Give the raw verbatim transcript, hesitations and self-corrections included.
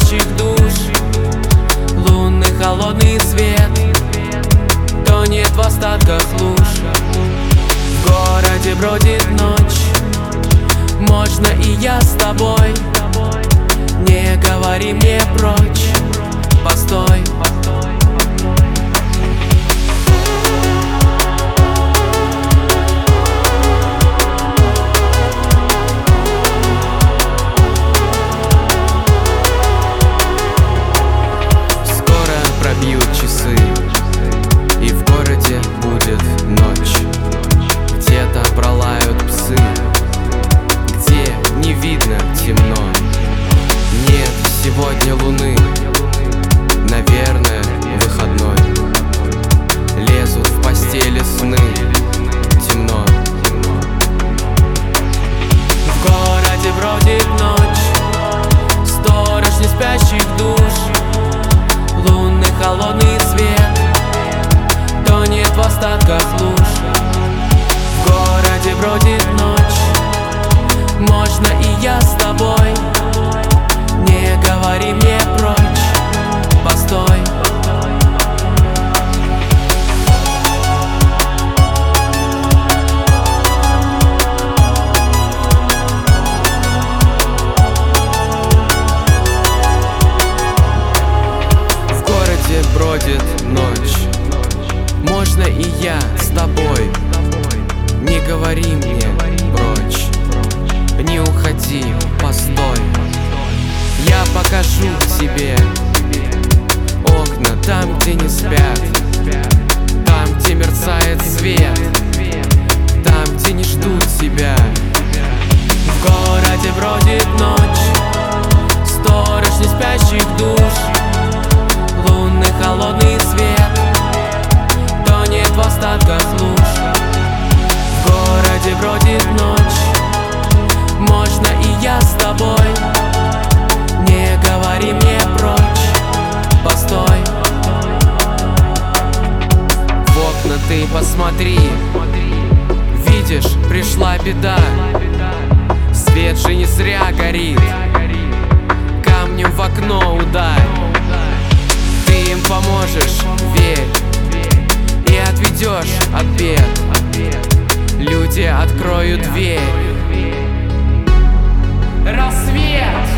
спящих душ. Лунный холодный свет тонет в остатках луж. В городе бродит ночь, можно и я с тобой. Не говори мне прочь, постой. Пробьют часы, и в городе будет ночь. Где-то пролают псы, где не видно темно. Нет сегодня луны, наверное, выходной. Лезут в постели сны, темно. В городе бродит ночь, сторож не спящих душ. Лунный холодный свет тонет в остатках луж. В городе бродит ночь, можно и я с тобой. Не говори мне прочь, постой. Бродит ночь, можно и я с тобой. Не говори мне прочь, не уходи, постой. Я покажу тебе окна там, где не спят, там, где мерцает свет, там, где не ждут тебя. В городе бродит ночь, сторож не спящих душ. Лунный холодный свет тонет в остатках луж. В городе бродит ночь, можно и я с тобой. Не говори мне прочь, постой. В окна ты посмотри, видишь, пришла беда. Свет же не зря горит, камнем в окно ударь. Ты им поможешь, верь, и отведешь от бед. Люди откроют дверь. Рассвет!